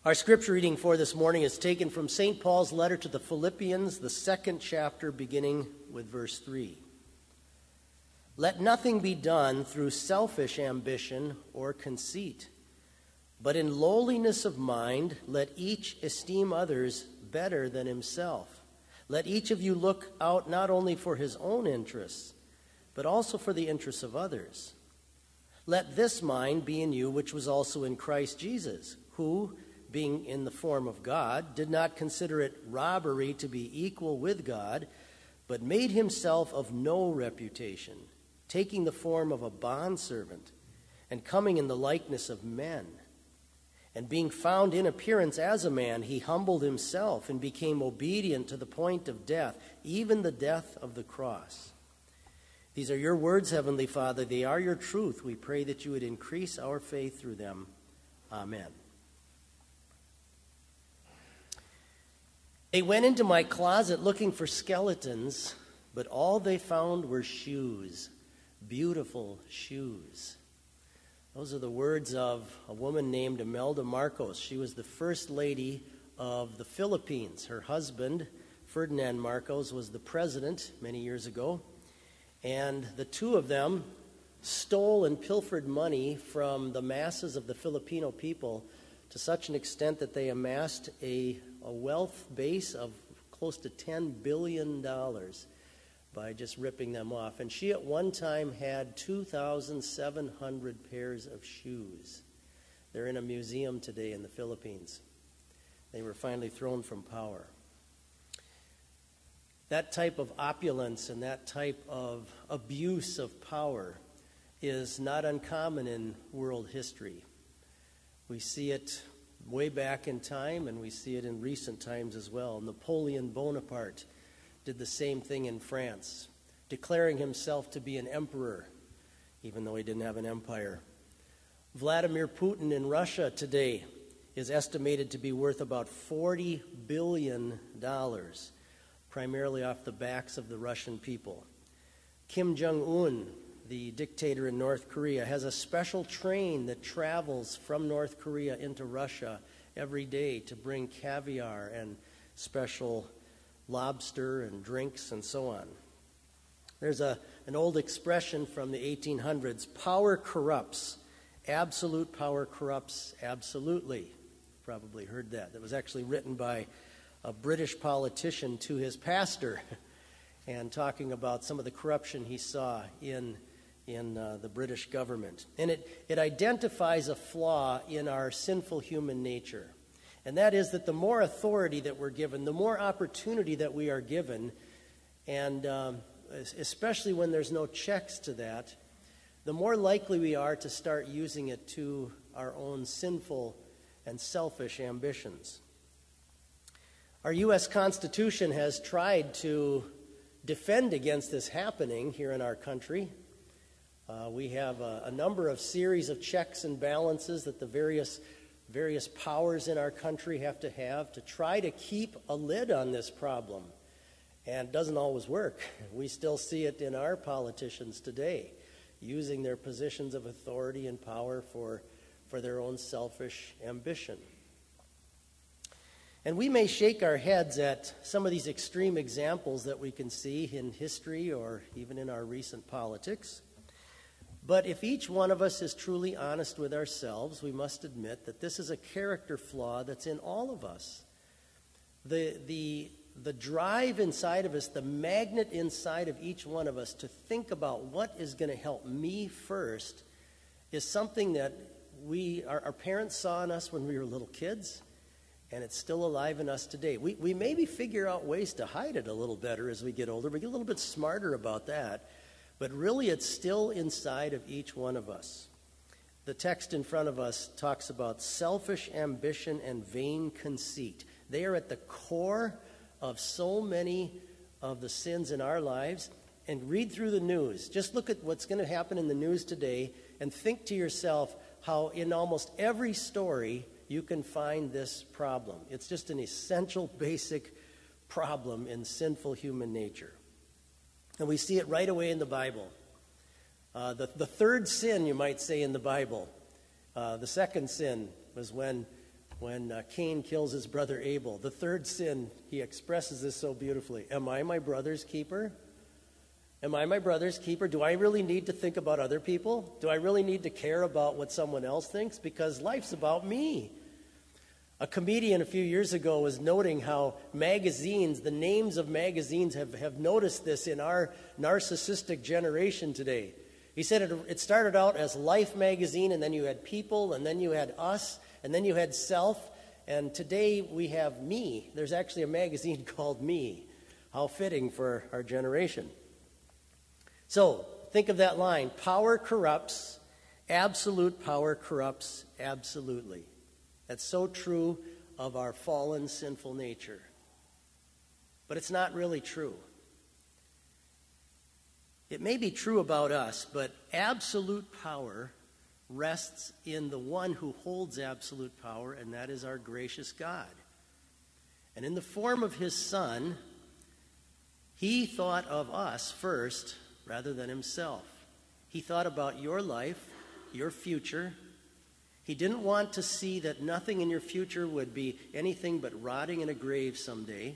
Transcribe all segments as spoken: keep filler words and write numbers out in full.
Our scripture reading for this morning is taken from Saint Paul's letter to the Philippians, the second chapter, beginning with verse three. Let nothing be done through selfish ambition or conceit, but in lowliness of mind let each esteem others better than himself. Let each of you look out not only for his own interests, but also for the interests of others. Let this mind be in you which was also in Christ Jesus, who, being in the form of God, did not consider it robbery to be equal with God, but made himself of no reputation, taking the form of a bondservant, and coming in the likeness of men. And being found in appearance as a man, he humbled himself and became obedient to the point of death, even the death of the cross. These are your words, Heavenly Father. They are your truth. We pray that you would increase our faith through them. Amen. They went into my closet looking for skeletons, but all they found were shoes, beautiful shoes. Those are the words of a woman named Imelda Marcos. She was the first lady of the Philippines. Her husband, Ferdinand Marcos, was the president many years ago, and the two of them stole and pilfered money from the masses of the Filipino people to such an extent that they amassed a, a wealth base of close to ten billion dollars by just ripping them off. And she at one time had two thousand seven hundred pairs of shoes. They're in a museum today in the Philippines. They were finally thrown from power. That type of opulence and that type of abuse of power is not uncommon in world history. We see it way back in time, and we see it in recent times as well. Napoleon Bonaparte did the same thing in France, declaring himself to be an emperor, even though he didn't have an empire. Vladimir Putin in Russia today is estimated to be worth about forty billion dollars, primarily off the backs of the Russian people. Kim Jong-un, the dictator in North Korea, has a special train that travels from North Korea into Russia every day to bring caviar and special lobster and drinks and so on. There's a, an old expression from the eighteen hundreds, power corrupts. Absolute power corrupts absolutely. Probably heard that. That was actually written by a British politician to his pastor and talking about some of the corruption he saw in in uh, the British government. And it, it identifies a flaw in our sinful human nature. And that is that the more authority that we're given, the more opportunity that we are given, and um, especially when there's no checks to that, the more likely we are to start using it to our own sinful and selfish ambitions. Our U S Constitution has tried to defend against this happening here in our country. Uh, we have a, a number of series of checks and balances that the various various powers in our country have to have to try to keep a lid on this problem. And it doesn't always work. We still see it in our politicians today, using their positions of authority and power for, for their own selfish ambition. And we may shake our heads at some of these extreme examples that we can see in history or even in our recent politics. But if each one of us is truly honest with ourselves, we must admit that this is a character flaw that's in all of us. The, the, the drive inside of us, the magnet inside of each one of us to think about what is going to help me first is something that we, our, our parents saw in us when we were little kids, and it's still alive in us today. We, we maybe figure out ways to hide it a little better as we get older. We get a little bit smarter about that. But really, it's still inside of each one of us. The text in front of us talks about selfish ambition and vain conceit. They are at the core of so many of the sins in our lives. And read through the news. Just look at what's going to happen in the news today and think to yourself how in almost every story you can find this problem. It's just an essential, basic problem in sinful human nature. And we see it right away in the Bible. Uh, the, the third sin, you might say, in the Bible, uh, the second sin was when when uh, Cain kills his brother Abel. The third sin, he expresses this so beautifully. Am I my brother's keeper? Am I my brother's keeper? Do I really need to think about other people? Do I really need to care about what someone else thinks? Because life's about me. A comedian a few years ago was noting how magazines, the names of magazines, have, have noticed this in our narcissistic generation today. He said it, it started out as Life magazine, and then you had People, and then you had Us, and then you had Self, and today we have Me. There's actually a magazine called Me. How fitting for our generation. So, think of that line. Power corrupts. Absolute power corrupts absolutely. That's so true of our fallen, sinful nature. But it's not really true. It may be true about us, but absolute power rests in the one who holds absolute power, and that is our gracious God. And in the form of his Son, he thought of us first rather than himself. He thought about your life, your future. He didn't want to see that nothing in your future would be anything but rotting in a grave someday.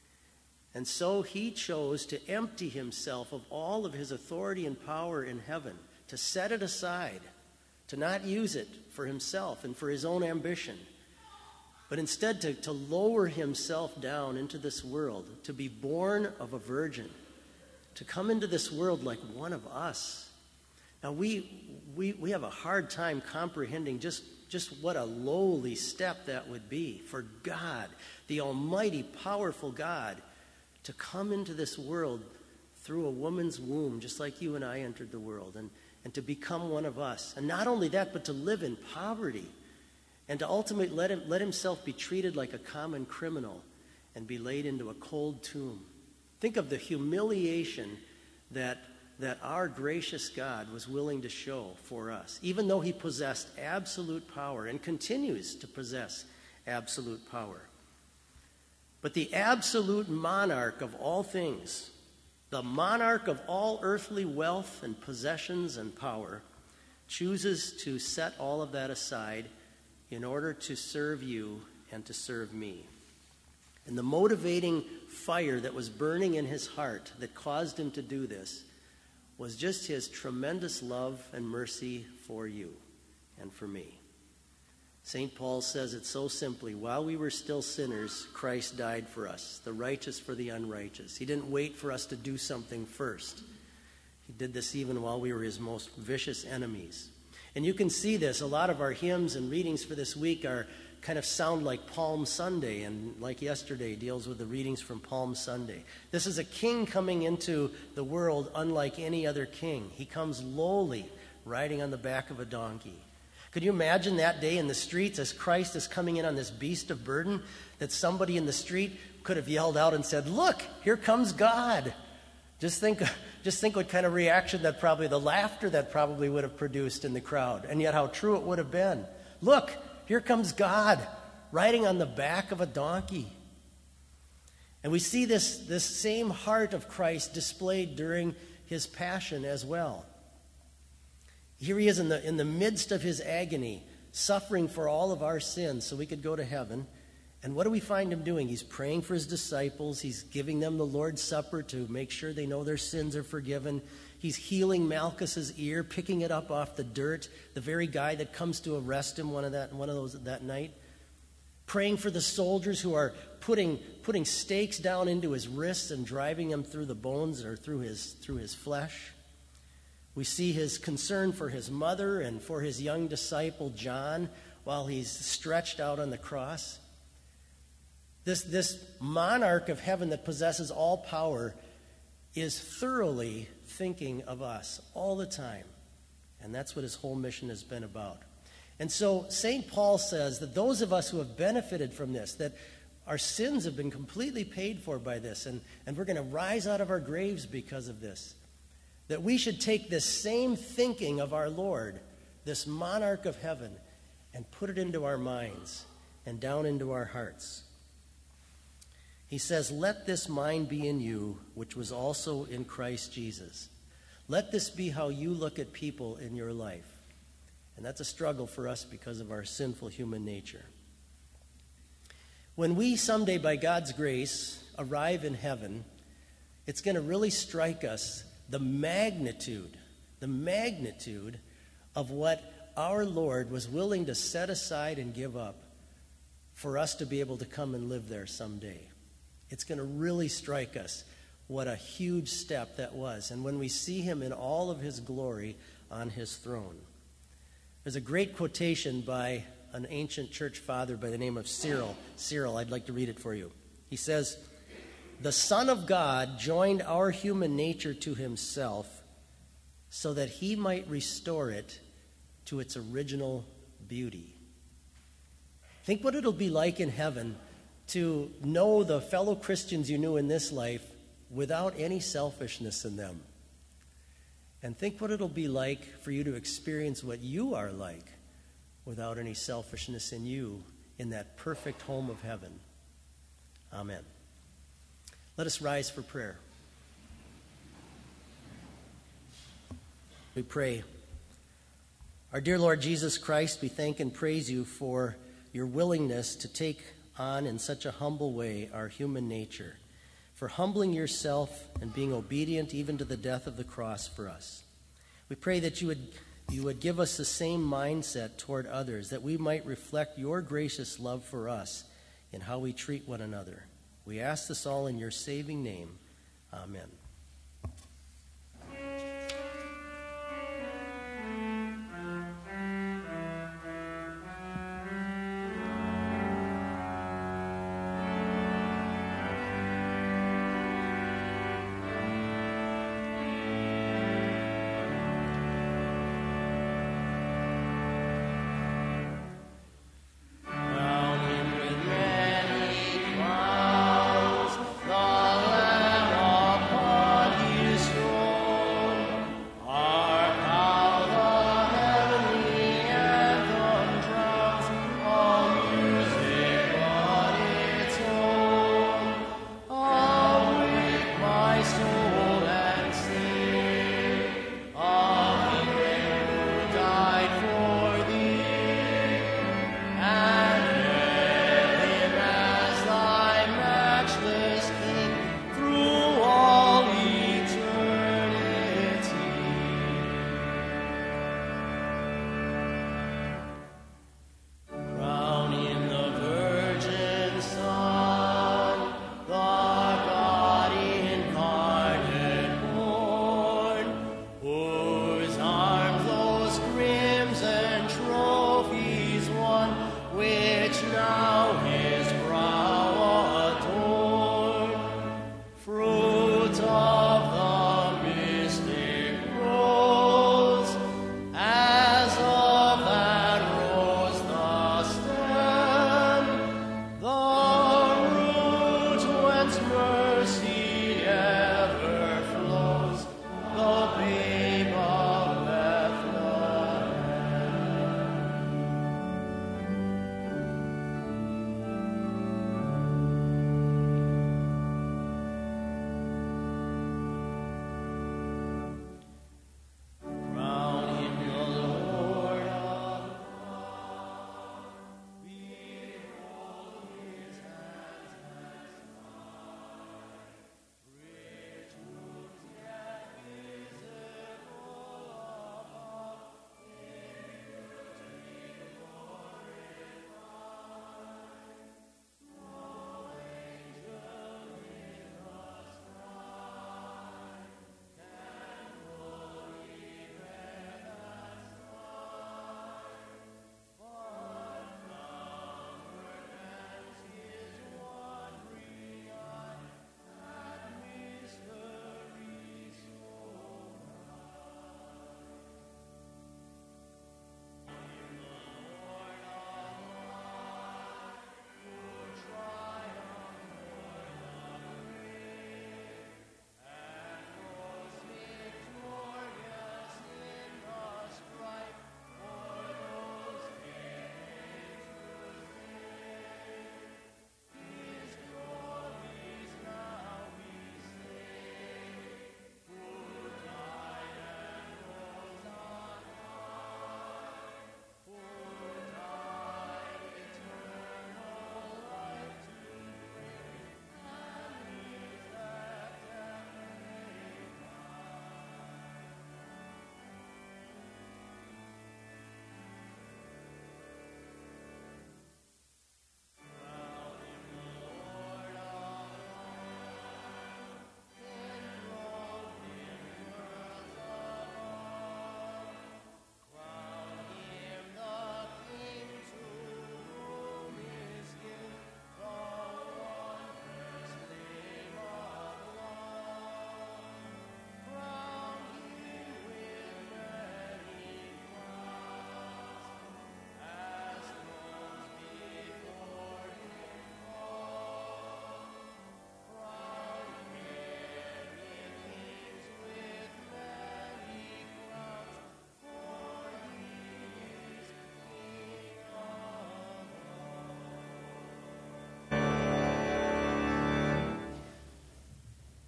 And so he chose to empty himself of all of his authority and power in heaven, to set it aside, to not use it for himself and for his own ambition, but instead to, to lower himself down into this world, to be born of a virgin, to come into this world like one of us. Now, we, we, we have a hard time comprehending just, just what a lowly step that would be for God, the almighty, powerful God, to come into this world through a woman's womb, just like you and I entered the world, and, and to become one of us. And not only that, but to live in poverty, and to ultimately let him, let himself be treated like a common criminal and be laid into a cold tomb. Think of the humiliation that, that our gracious God was willing to show for us, even though he possessed absolute power and continues to possess absolute power. But the absolute monarch of all things, the monarch of all earthly wealth and possessions and power, chooses to set all of that aside in order to serve you and to serve me. And the motivating fire that was burning in his heart that caused him to do this was just his tremendous love and mercy for you and for me. Saint Paul says it so simply: while we were still sinners, Christ died for us, the righteous for the unrighteous. He didn't wait for us to do something first. He did this even while we were his most vicious enemies. And you can see this. A lot of our hymns and readings for this week are kind of sound like Palm Sunday, and like yesterday deals with the readings from Palm Sunday. This is a king coming into the world unlike any other king. He comes lowly, riding on the back of a donkey. Could you imagine that day in the streets as Christ is coming in on this beast of burden, that somebody in the street could have yelled out and said, "Look, here comes God." Just think, just think what kind of reaction that probably, the laughter that probably would have produced in the crowd, and yet how true it would have been. Look, here comes God, riding on the back of a donkey. And we see this, this same heart of Christ displayed during his passion as well. Here he is in the, in the midst of his agony, suffering for all of our sins so we could go to heaven. And what do we find him doing? He's praying for his disciples. He's giving them the Lord's Supper to make sure they know their sins are forgiven. He's healing Malchus's ear, picking it up off the dirt, the very guy that comes to arrest him one of that one of those that night. Praying for the soldiers who are putting putting stakes down into his wrists and driving him through the bones or through his through his flesh. We see his concern for his mother and for his young disciple John while he's stretched out on the cross. This, this monarch of heaven that possesses all power is thoroughly thinking of us all the time. And that's what his whole mission has been about. And so Saint Paul says that those of us who have benefited from this, that our sins have been completely paid for by this, and, and we're going to rise out of our graves because of this, that we should take this same thinking of our Lord, this monarch of heaven, and put it into our minds and down into our hearts. He says, "Let this mind be in you, which was also in Christ Jesus." Let this be how you look at people in your life. And that's a struggle for us because of our sinful human nature. when we someday, by God's grace, arrive in heaven, it's going to really strike us the magnitude, the magnitude of what our Lord was willing to set aside and give up for us to be able to come and live there someday. It's going to really strike us what a huge step that was. And when we see him in all of his glory on his throne. There's a great quotation by an ancient church father by the name of Cyril. Cyril, I'd like to read it for you. He says, "The Son of God joined our human nature to himself so that he might restore it to its original beauty." Think what it'll be like in heaven to know the fellow Christians you knew in this life without any selfishness in them. And think what it'll be like for you to experience what you are like without any selfishness in you in that perfect home of heaven. Amen. Let us rise for prayer. We pray. Our dear Lord Jesus Christ, we thank and praise you for your willingness to take on in such a humble way our human nature, for humbling yourself and being obedient even to the death of the cross for us. We pray that you would You would give us the same mindset toward others, that we might reflect your gracious love for us in how we treat one another. We ask this all in your saving name. Amen. The Lamb upon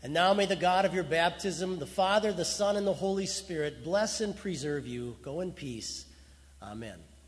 And now may the God of your baptism, the Father, the Son, and the Holy Spirit bless and preserve you. Go in peace. Amen.